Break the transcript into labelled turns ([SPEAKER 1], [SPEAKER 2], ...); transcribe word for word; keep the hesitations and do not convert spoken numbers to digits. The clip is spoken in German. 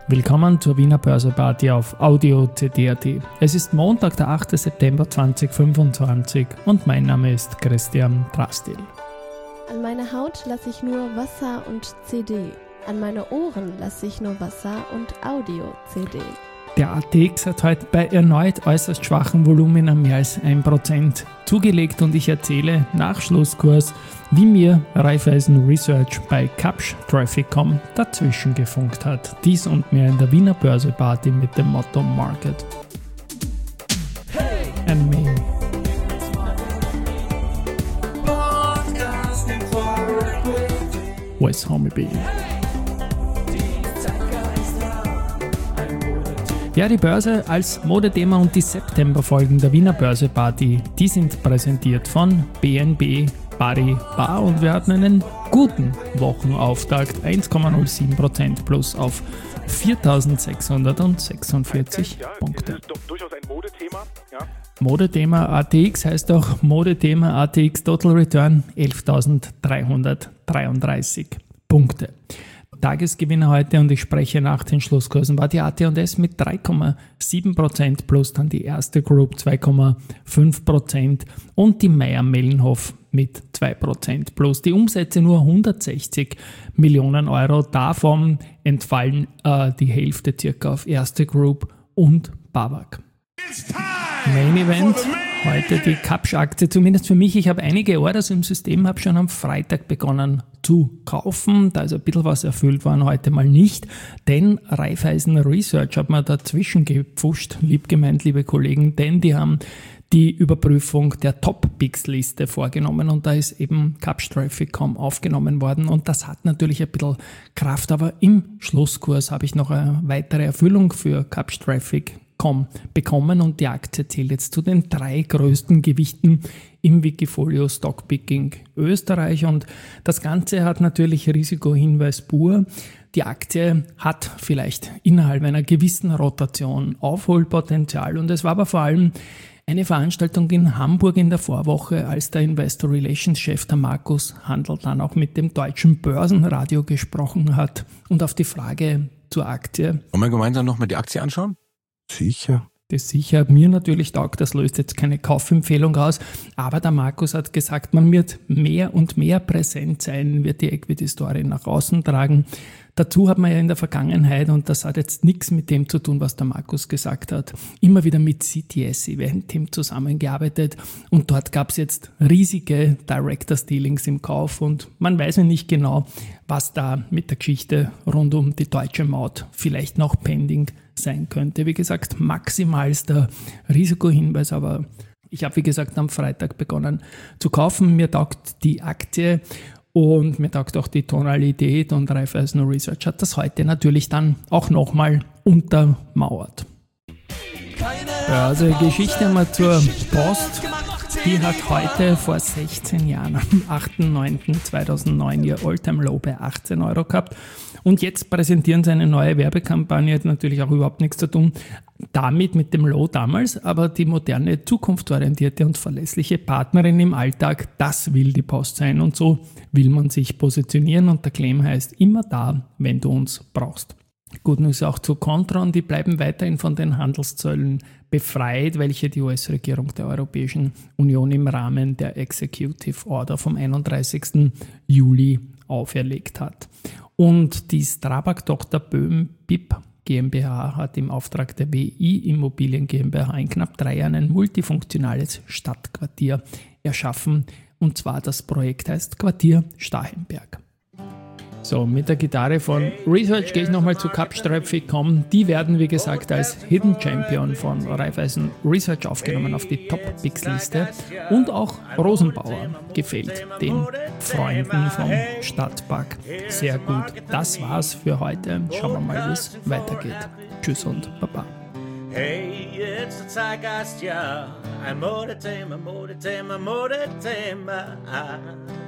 [SPEAKER 1] Willkommen zur Wiener Börseparty auf Audio C D punkt A T. Es ist Montag, der achte September zweitausendfünfundzwanzig und mein Name ist Christian Drastil.
[SPEAKER 2] An meine Haut lasse ich nur Wasser und C D. An meine Ohren lasse ich nur Wasser und Audio-C D.
[SPEAKER 1] Der A T X hat heute bei erneut äußerst schwachen Volumina mehr als ein Prozent zugelegt und ich erzähle nach Schlusskurs, wie mir Raiffeisen Research bei Kapsch Traffic Punkt com dazwischen gefunkt hat. Dies und mehr in der Wiener Börseparty mit dem Motto Market and Me. Wes Homeby. Ja, die Börse als Modethema und die Septemberfolgen der Wiener Börseparty, die sind präsentiert von B N B Paribas und wir hatten einen guten Wochenauftakt, eins Komma null sieben Prozent plus auf viertausendsechshundertsechsundvierzig
[SPEAKER 3] ja,
[SPEAKER 1] Punkte.
[SPEAKER 3] Ist doch durchaus ein Modethema. Ja.
[SPEAKER 1] Modethema A T X heißt auch Modethema A T X Total Return elftausenddreihundertdreiunddreißig Punkte. Tagesgewinner heute, und ich spreche nach den Schlusskursen, war die A T und S mit drei Komma sieben Prozent plus, dann die Erste Group zwei Komma fünf Prozent und die Mayr-Melnhof mit zwei Prozent plus. Die Umsätze nur hundertsechzig Millionen Euro, davon entfallen äh, die Hälfte circa auf Erste Group und BAWAG. Main Event, heute die Kapsch-Aktie, zumindest für mich. Ich habe einige Orders im System, habe schon am Freitag begonnen zu kaufen. Da ist ein bisschen was erfüllt worden, heute mal nicht, denn Raiffeisen Research hat mir dazwischen gepfuscht, lieb gemeint, liebe Kollegen, denn die haben die Überprüfung der Top-Picks-Liste vorgenommen und da ist eben Kapsch Traffic Punkt com aufgenommen worden und das hat natürlich ein bisschen Kraft, aber im Schlusskurs habe ich noch eine weitere Erfüllung für Kapsch Traffic Punkt com bekommen und die Aktie zählt jetzt zu den drei größten Gewichten im Wikifolio Stockpicking Österreich und das Ganze hat natürlich Risikohinweis pur. Die Aktie hat vielleicht innerhalb einer gewissen Rotation Aufholpotenzial und es war aber vor allem eine Veranstaltung in Hamburg in der Vorwoche, als der Investor Relations Chef, der Markus Handl, dann auch mit dem deutschen Börsenradio gesprochen hat und auf die Frage zur Aktie.
[SPEAKER 4] Wollen wir gemeinsam nochmal die Aktie anschauen?
[SPEAKER 5] Sicher.
[SPEAKER 1] Das sicher mir natürlich taugt, das löst jetzt keine Kaufempfehlung aus, aber der Markus hat gesagt, man wird mehr und mehr präsent sein, wird die Equity-Story nach außen tragen. Dazu hat man ja in der Vergangenheit, und das hat jetzt nichts mit dem zu tun, was der Markus gesagt hat, immer wieder mit C T S-Event-Team zusammengearbeitet und dort gab es jetzt riesige Directors-Dealings im Kauf und man weiß ja nicht genau, was da mit der Geschichte rund um die deutsche Maut vielleicht noch pending sein könnte. Wie gesagt, maximalster Risikohinweis, aber ich habe, wie gesagt, am Freitag begonnen zu kaufen. Mir taugt die Aktie und mir taugt auch die Tonalität und Raiffeisen Research hat das heute natürlich dann auch nochmal untermauert. Börse Geschichte mal zur Post. Die hat heute vor sechzehn Jahren, am achten neunten zweitausendneun, ihr All-Time-Low bei achtzehn Euro gehabt. Und jetzt präsentieren sie eine neue Werbekampagne, hat natürlich auch überhaupt nichts zu tun damit, mit dem Low damals, aber die moderne, zukunftsorientierte und verlässliche Partnerin im Alltag, das will die Post sein und so will man sich positionieren und der Claim heißt, immer da, wenn du uns brauchst. Gut News auch zu Kontron, die bleiben weiterhin von den Handelszöllen befreit, welche die U S-Regierung der Europäischen Union im Rahmen der Executive Order vom einunddreißigsten Juli auferlegt hat. Und die Strabag-Tochter Böhm B I P GmbH hat im Auftrag der W I Immobilien GmbH in knapp drei Jahren ein multifunktionales Stadtquartier erschaffen. Und zwar das Projekt heißt Quartier Starhemberg. So, mit der Gitarre von Research gehe ich nochmal zu Kapsch Traffic Punkt com. Die werden, wie gesagt, als Hidden Champion von Raiffeisen Research aufgenommen auf die Top-Picks-Liste. Und auch Rosenbauer gefällt den Freunden vom Stadtpark sehr gut. Das war's für heute. Schauen wir mal, wie es weitergeht. Tschüss und Baba.
[SPEAKER 6] Hey, it's a Zeitgeist, ja. Ein Modethema, Modethema, Modethema.